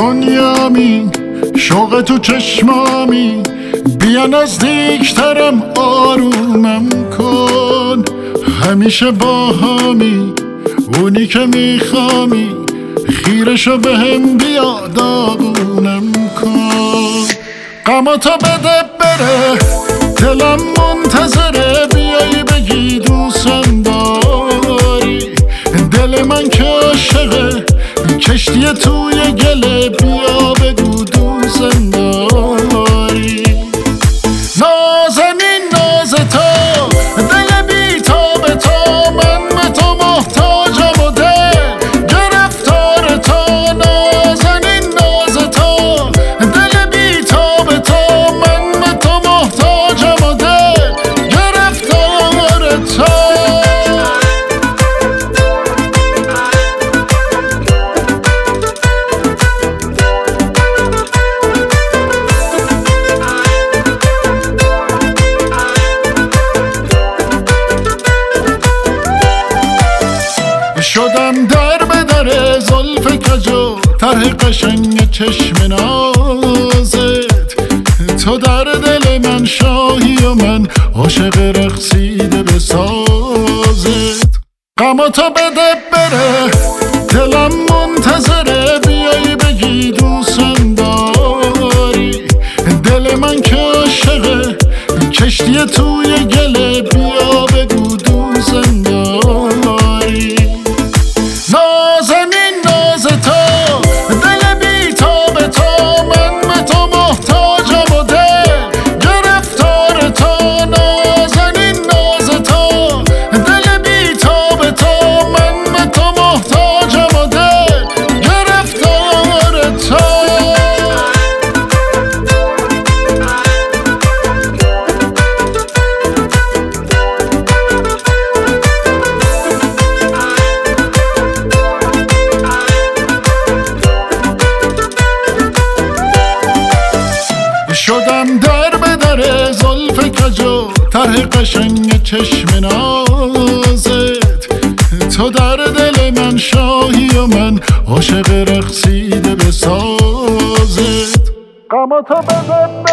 دنیامی، شوق تو چشمامی، بیا نزدیکترم آرومم کن. همیشه با همی اونی که میخوامی، خیرشو به هم بیا داغونم کن. غماتو بده بره دلم منتظره، بیایی بگی دوستم داری. دل من که عاشقه کشتی توی گله، بیا بگو دوستم داری. نازنین ناز تو دل بی تاب تو، من به تو محتاجم و دل گرفتار تو. نازنین ناز تو دل بی تاب تو، من به تو محتاجم و دل گرفتار تو. شدم در به در زلف کجو، طرح قشنگ چشم نازت. تو در دل من شاهی و من عاشق رقصیده به سازت. غماتو بده بره دلم منتظره، بیایی بگی دوستم داری. دل من که عاشقه کشتی توی گله، بیا بگو دوستم داری. نازنین ناز تو دل بی تاب تو، من به تو محتاجم و دل گرفتار تو. نازنین ناز تو دل بی تاب تو، من به تو محتاجم و دل گرفتار تو. شدم در به در زلف کجو، طرح قشنگ چشم نازت. تو در دل من شاهی و من عاشق رقصیده به سازت. غماتو بده